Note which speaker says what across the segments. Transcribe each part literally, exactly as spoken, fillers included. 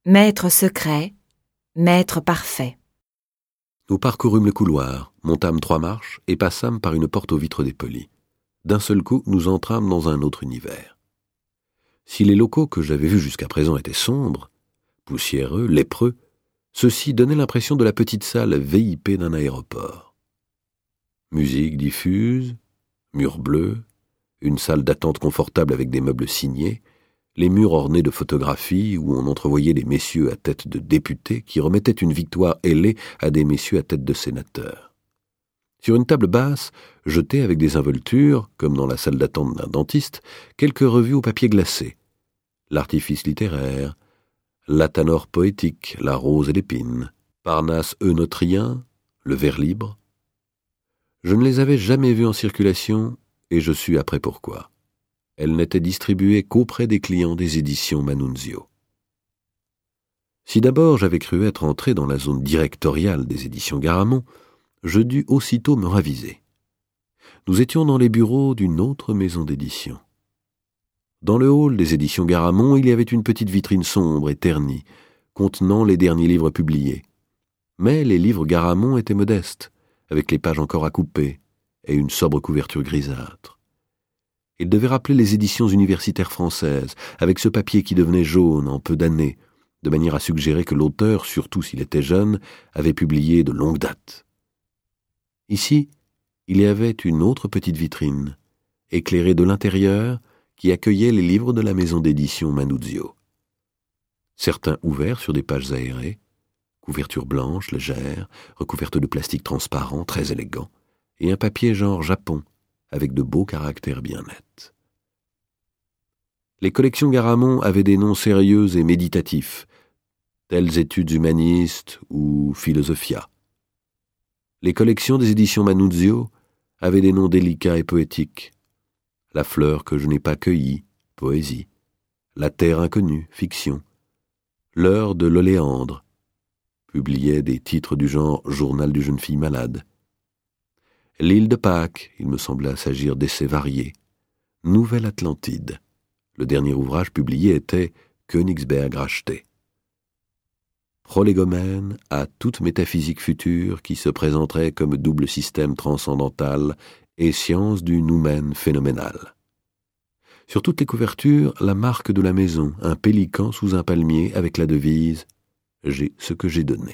Speaker 1: Maître secret, maître parfait.
Speaker 2: Nous parcourûmes le couloir, montâmes trois marches et passâmes par une porte aux vitres dépolies. D'un seul coup, nous entrâmes dans un autre univers. Si les locaux que j'avais vus jusqu'à présent étaient sombres, poussiéreux, lépreux, ceux-ci donnaient l'impression de la petite salle V I P d'un aéroport. Musique diffuse, murs bleus, une salle d'attente confortable avec des meubles signés, les murs ornés de photographies où on entrevoyait des messieurs à tête de députés qui remettaient une victoire ailée à des messieurs à tête de sénateurs. Sur une table basse, jetée avec des involtures, comme dans la salle d'attente d'un dentiste, quelques revues au papier glacé. L'Artifice littéraire, l'Athanor poétique, La rose et l'épine, Parnasse eunotrien, Le vers libre. Je ne les avais jamais vues en circulation, et je sus après pourquoi. Elles n'étaient distribuées qu'auprès des clients des éditions Manunzio. Si d'abord j'avais cru être entré dans la zone directoriale des éditions Garamond, je dus aussitôt me raviser. Nous étions dans les bureaux d'une autre maison d'édition. Dans le hall des éditions Garamond, il y avait une petite vitrine sombre et ternie, contenant les derniers livres publiés. Mais les livres Garamond étaient modestes, avec les pages encore à couper et une sobre couverture grisâtre. Il devait rappeler les éditions universitaires françaises, avec ce papier qui devenait jaune en peu d'années, de manière à suggérer que l'auteur, surtout s'il était jeune, avait publié de longue date. Ici, il y avait une autre petite vitrine, éclairée de l'intérieur, qui accueillait les livres de la maison d'édition Manunzio. Certains ouverts sur des pages aérées, couverture blanche, légère, recouverte de plastique transparent, très élégant, et un papier genre Japon, avec de beaux caractères bien nets. Les collections Garamond avaient des noms sérieux et méditatifs, telles Études humanistes ou Philosophia. Les collections des éditions Manunzio avaient des noms délicats et poétiques. La fleur que je n'ai pas cueillie, poésie. La terre inconnue, fiction. L'heure de l'oléandre, publiait des titres du genre Journal d'une jeune fille malade. L'île de Pâques, il me sembla s'agir d'essais variés. Nouvelle Atlantide. Le dernier ouvrage publié était Königsberg racheté. Prolégomène à toute métaphysique future qui se présenterait comme double système transcendantal et science du noumen phénoménal. Sur toutes les couvertures, la marque de la maison, un pélican sous un palmier avec la devise « J'ai ce que j'ai donné ».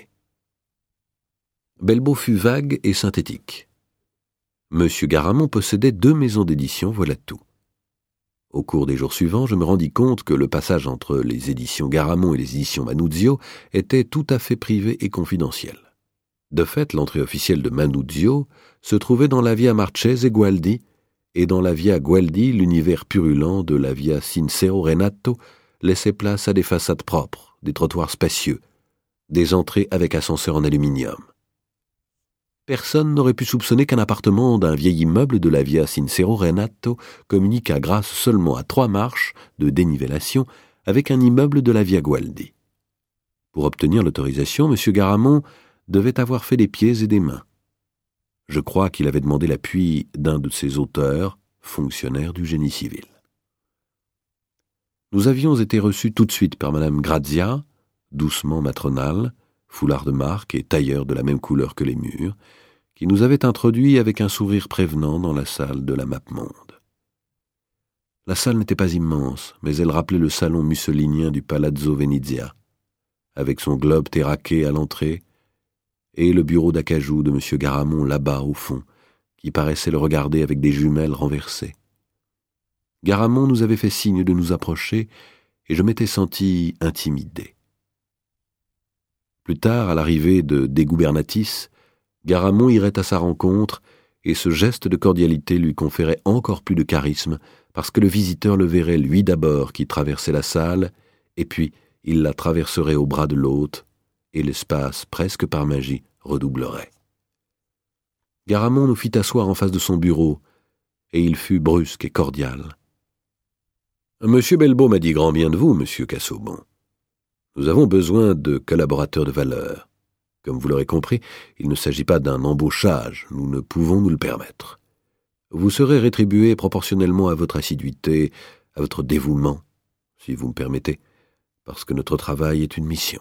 Speaker 2: Belbeau fut vague et synthétique. Monsieur Garamond possédait deux maisons d'édition, voilà tout. Au cours des jours suivants, je me rendis compte que le passage entre les éditions Garamond et les éditions Manunzio était tout à fait privé et confidentiel. De fait, l'entrée officielle de Manunzio se trouvait dans la via Marchese Gualdi, et dans la via Gualdi, l'univers purulent de la via Sincero Renato laissait place à des façades propres, des trottoirs spacieux, des entrées avec ascenseur en aluminium. Personne n'aurait pu soupçonner qu'un appartement d'un vieil immeuble de la via Sincero Renato communiquât grâce seulement à trois marches de dénivellation avec un immeuble de la via Gualdi. Pour obtenir l'autorisation, M. Garamond devait avoir fait des pieds et des mains. Je crois qu'il avait demandé l'appui d'un de ses auteurs, fonctionnaire du génie civil. Nous avions été reçus tout de suite par Madame Grazia, doucement matronale, foulard de marque et tailleur de la même couleur que les murs, qui nous avait introduits avec un sourire prévenant dans la salle de la Mappemonde. La salle n'était pas immense, mais elle rappelait le salon mussolinien du Palazzo Venezia, avec son globe terraqué à l'entrée, et le bureau d'acajou de M. Garamond là-bas au fond, qui paraissait le regarder avec des jumelles renversées. Garamond nous avait fait signe de nous approcher, et je m'étais senti intimidé. Plus tard, à l'arrivée de De Gubernatis, Garamond irait à sa rencontre, et ce geste de cordialité lui conférait encore plus de charisme, parce que le visiteur le verrait lui d'abord qui traversait la salle, et puis il la traverserait au bras de l'hôte, et l'espace, presque par magie, redoublerait. Garamond nous fit asseoir en face de son bureau, et il fut brusque et cordial. « Monsieur Belbeau m'a dit grand bien de vous, monsieur Casaubon. Nous avons besoin de collaborateurs de valeur. Comme vous l'aurez compris, il ne s'agit pas d'un embauchage, nous ne pouvons nous le permettre. Vous serez rétribué proportionnellement à votre assiduité, à votre dévouement, si vous me permettez, parce que notre travail est une mission.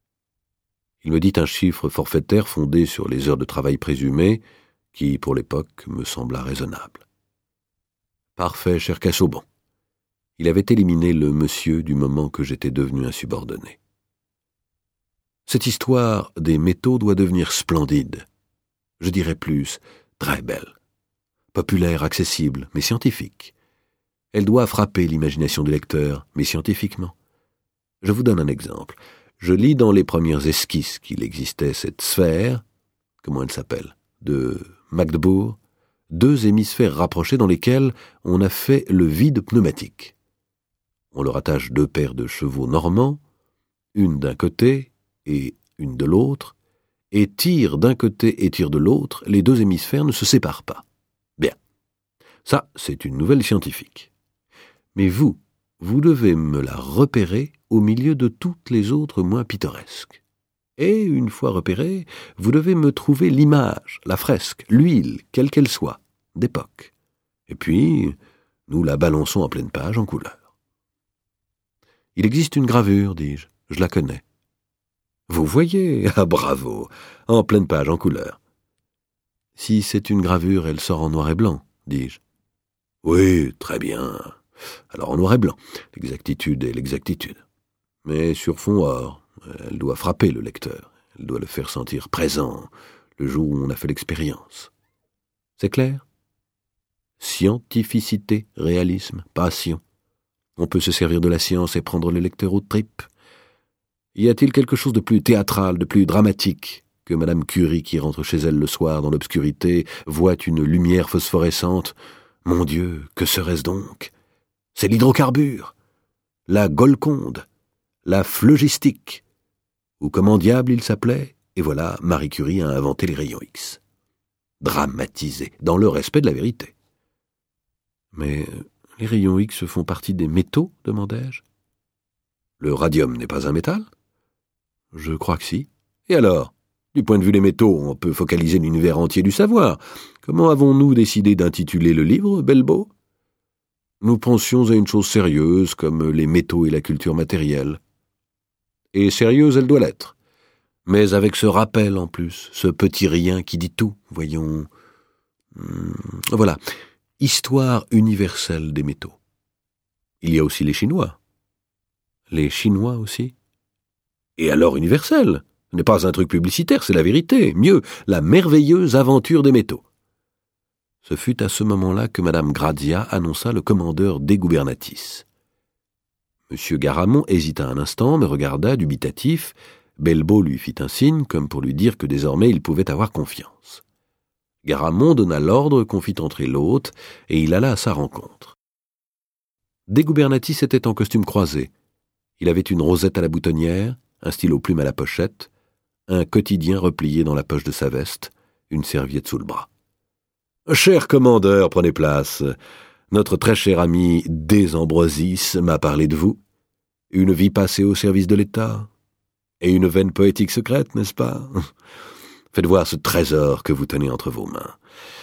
Speaker 2: Il me dit un chiffre forfaitaire fondé sur les heures de travail présumées, qui, pour l'époque, me sembla raisonnable. Parfait, cher Casaubon. Il avait éliminé le monsieur du moment que j'étais devenu un subordonné. Cette histoire des métaux doit devenir splendide. Je dirais plus, très belle. Populaire, accessible, mais scientifique. Elle doit frapper l'imagination du lecteur, mais scientifiquement. Je vous donne un exemple. Je lis dans les premières esquisses qu'il existait cette sphère, comment elle s'appelle, de Magdebourg, deux hémisphères rapprochés dans lesquels on a fait le vide pneumatique. On leur attache deux paires de chevaux normands, une d'un côté et une de l'autre, et tire d'un côté et tire de l'autre, les deux hémisphères ne se séparent pas. Bien. Ça, c'est une nouvelle scientifique. Mais vous, vous devez me la repérer au milieu de toutes les autres moins pittoresques. Et, une fois repérée, vous devez me trouver l'image, la fresque, l'huile, quelle qu'elle soit, d'époque. Et puis, nous la balançons en pleine page en couleur. Il existe une gravure, dis-je, je la connais. Vous voyez, ah bravo, en pleine page en couleur. Si c'est une gravure, elle sort en noir et blanc, dis-je. Oui, très bien. Alors en noir et blanc, l'exactitude est l'exactitude. Mais sur fond or, elle doit frapper le lecteur, elle doit le faire sentir présent, le jour où on a fait l'expérience. C'est clair? Scientificité, réalisme, passion. On peut se servir de la science et prendre le lecteur aux tripes. Y a-t-il quelque chose de plus théâtral, de plus dramatique que Madame Curie qui rentre chez elle le soir dans l'obscurité, voit une lumière phosphorescente? Mon Dieu, que serait-ce donc? C'est l'hydrocarbure, la Golconde, la phlogistique, ou comment diable il s'appelait, et voilà, Marie Curie a inventé les rayons X. Dramatisé, dans le respect de la vérité. Mais les rayons X font partie des métaux, demandai-je. Le radium n'est pas un métal? Je crois que si. Et alors? Du point de vue des métaux, on peut focaliser l'univers entier du savoir. Comment avons-nous décidé d'intituler le livre, Belbeau? Nous pensions à une chose sérieuse, comme les métaux et la culture matérielle. Et sérieuse, elle doit l'être. Mais avec ce rappel en plus, ce petit rien qui dit tout, voyons... Hum, voilà, histoire universelle des métaux. Il y a aussi les Chinois. Les Chinois aussi? Et alors universelle? Ce n'est pas un truc publicitaire, c'est la vérité. Mieux, la merveilleuse aventure des métaux. Ce fut à ce moment-là que Madame Grazia annonça le commandeur des Gubernatis. Monsieur Garamond hésita un instant, me regarda dubitatif. Belbeau lui fit un signe, comme pour lui dire que désormais il pouvait avoir confiance. Garamond donna l'ordre qu'on fit entrer l'hôte, et il alla à sa rencontre. Des Gubernatis était en costume croisé. Il avait une rosette à la boutonnière, un stylo plume à la pochette, un quotidien replié dans la poche de sa veste, une serviette sous le bras. « Cher commandeur, prenez place. Notre très cher ami Desambrosis m'a parlé de vous. Une vie passée au service de l'État. Et une veine poétique secrète, n'est-ce pas? Faites voir ce trésor que vous tenez entre vos mains.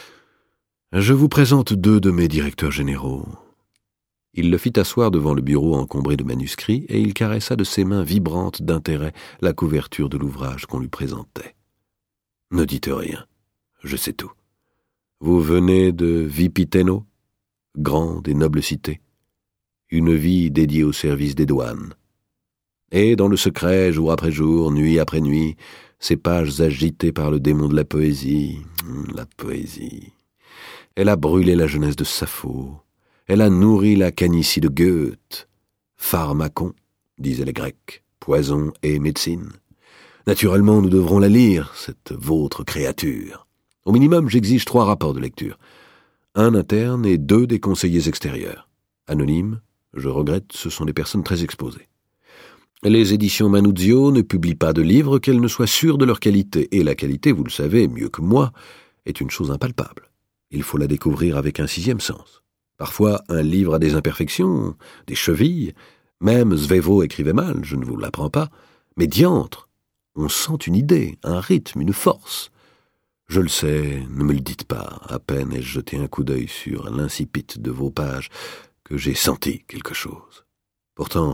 Speaker 2: Je vous présente deux de mes directeurs généraux. » Il le fit asseoir devant le bureau encombré de manuscrits, et il caressa de ses mains vibrantes d'intérêt la couverture de l'ouvrage qu'on lui présentait. « Ne dites rien, je sais tout. Vous venez de Vipiteno, grande et noble cité, une vie dédiée au service des douanes. Et dans le secret, jour après jour, nuit après nuit, ces pages agitées par le démon de la poésie, la poésie. Elle a brûlé la jeunesse de Sappho. Elle a nourri la canicie de Goethe. Pharmacon, disaient les Grecs, poison et médecine. Naturellement, nous devrons la lire, cette vôtre créature. Au minimum, j'exige trois rapports de lecture. Un interne et deux des conseillers extérieurs. Anonymes, je regrette, ce sont des personnes très exposées. Les éditions Manuzio ne publient pas de livres qu'elles ne soient sûres de leur qualité. Et la qualité, vous le savez mieux que moi, est une chose impalpable. Il faut la découvrir avec un sixième sens. Parfois, un livre a des imperfections, des chevilles. Même Svevo écrivait mal, je ne vous l'apprends pas. Mais diantre, on sent une idée, un rythme, une force. Je le sais, ne me le dites pas. À peine ai-je jeté un coup d'œil sur l'incipit de vos pages que j'ai senti quelque chose. Pourtant,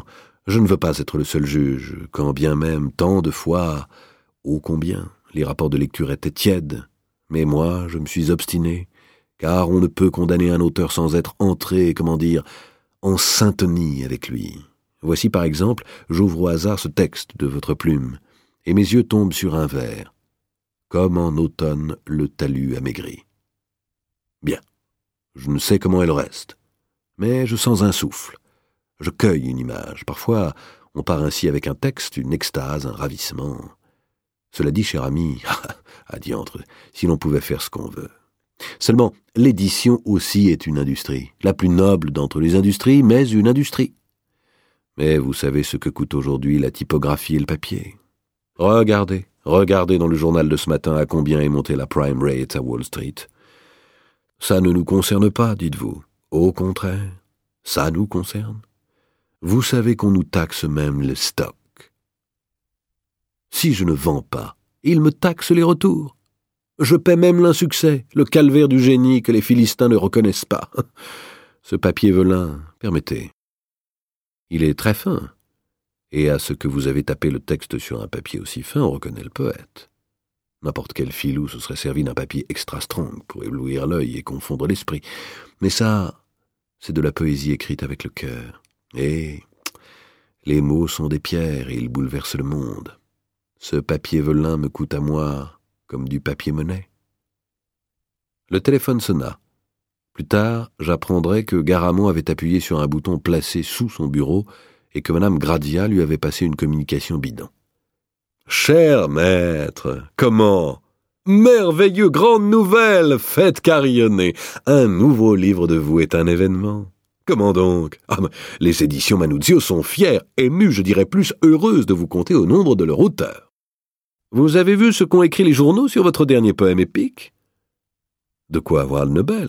Speaker 2: Je ne veux pas être le seul juge, quand bien même, tant de fois, ô combien, les rapports de lecture étaient tièdes. Mais moi, je me suis obstiné, car on ne peut condamner un auteur sans être entré, comment dire, en syntonie avec lui. Voici par exemple, j'ouvre au hasard ce texte de votre plume, et mes yeux tombent sur un vers. Comme en automne le talus amaigri. Bien, je ne sais comment elle reste, mais je sens un souffle. Je cueille une image. Parfois, on part ainsi avec un texte, une extase, un ravissement. Cela dit, cher ami, ah diantre, si l'on pouvait faire ce qu'on veut. Seulement, l'édition aussi est une industrie, la plus noble d'entre les industries, mais une industrie. Mais vous savez ce que coûte aujourd'hui la typographie et le papier. Regardez, regardez dans le journal de ce matin à combien est montée la prime rate à Wall Street. Ça ne nous concerne pas, dites-vous. Au contraire, ça nous concerne. Vous savez qu'on nous taxe même le stock. Si je ne vends pas, ils me taxent les retours. Je paie même l'insuccès, le calvaire du génie que les Philistins ne reconnaissent pas. Ce papier velin, permettez. Il est très fin, et à ce que vous avez tapé le texte sur un papier aussi fin, on reconnaît le poète. N'importe quel filou se serait servi d'un papier extra strong pour éblouir l'œil et confondre l'esprit. Mais ça, c'est de la poésie écrite avec le cœur. Et les mots sont des pierres et ils bouleversent le monde. Ce papier velin me coûte à moi comme du papier-monnaie. Le téléphone sonna. Plus tard, j'apprendrai que Garamond avait appuyé sur un bouton placé sous son bureau et que Madame Gradia lui avait passé une communication bidon. « Cher maître, comment ? Merveilleux, grande nouvelle, faites carillonner. Un nouveau livre de vous est un événement. Comment donc ? Ah, les éditions Manuzio sont fières, émues, je dirais plus, heureuses de vous compter au nombre de leur auteur. Vous avez vu ce qu'ont écrit les journaux sur votre dernier poème épique ? De quoi avoir le Nobel ?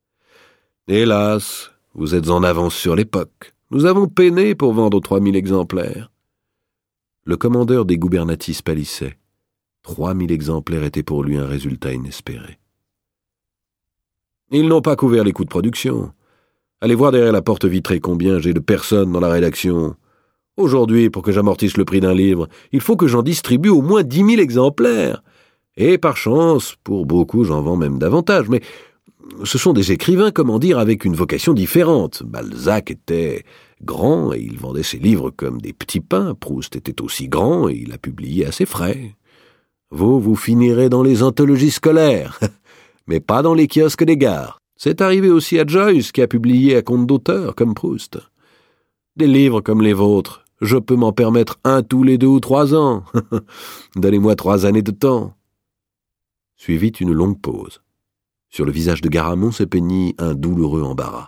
Speaker 2: Hélas, vous êtes en avance sur l'époque. Nous avons peiné pour vendre trois mille exemplaires. Le commandeur des Goubernatis pâlissait. Trois mille exemplaires étaient pour lui un résultat inespéré. Ils n'ont pas couvert les coûts de production. Allez voir derrière la porte vitrée combien j'ai de personnes dans la rédaction. Aujourd'hui, pour que j'amortisse le prix d'un livre, il faut que j'en distribue au moins dix mille exemplaires. Et par chance, pour beaucoup, j'en vends même davantage, mais ce sont des écrivains, comment dire, avec une vocation différente. Balzac était grand et il vendait ses livres comme des petits pains. Proust était aussi grand et il a publié à ses frais. Vous, vous finirez dans les anthologies scolaires, mais pas dans les kiosques des gares. C'est arrivé aussi à Joyce, qui a publié à compte d'auteur, comme Proust. Des livres comme les vôtres, je peux m'en permettre un tous les deux ou trois ans. Donnez-moi trois années de temps. Suivit une longue pause. Sur le visage de Garamond se peignit un douloureux embarras.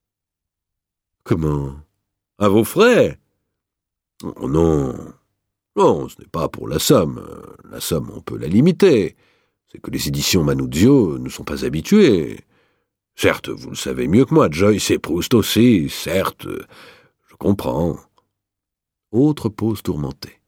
Speaker 2: « Comment ? À vos frais ? Oh non, non, ce n'est pas pour la somme. La somme, on peut la limiter. C'est que les éditions Manuzio ne sont pas habituées. Certes, vous le savez mieux que moi, Joyce et Proust aussi, certes, je comprends. » Autre pause tourmentée.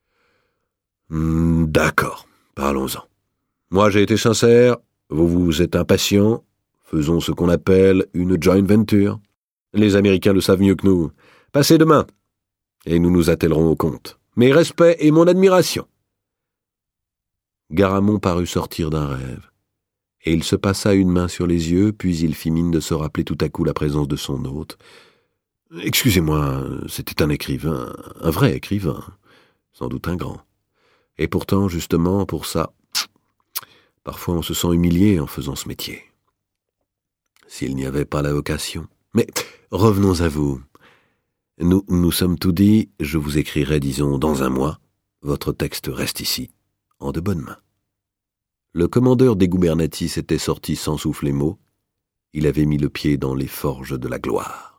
Speaker 2: Hmm, « D'accord, parlons-en. Moi, j'ai été sincère. Vous vous êtes impatient, faisons ce qu'on appelle une joint venture. Les Américains le savent mieux que nous. Passez demain, et nous nous attellerons au compte. Mes respects et mon admiration. » Garamond parut sortir d'un rêve, et il se passa une main sur les yeux, puis il fit mine de se rappeler tout à coup la présence de son hôte. « Excusez-moi, c'était un écrivain, un vrai écrivain, sans doute un grand. Et pourtant, justement, pour ça... Parfois on se sent humilié en faisant ce métier. S'il n'y avait pas la vocation. Mais revenons à vous. Nous nous sommes tout dit, je vous écrirai, disons, dans un mois. Votre texte reste ici, en de bonnes mains. Le commandeur des Goubernatis était sorti sans souffler mot. Il avait mis le pied dans les forges de la gloire.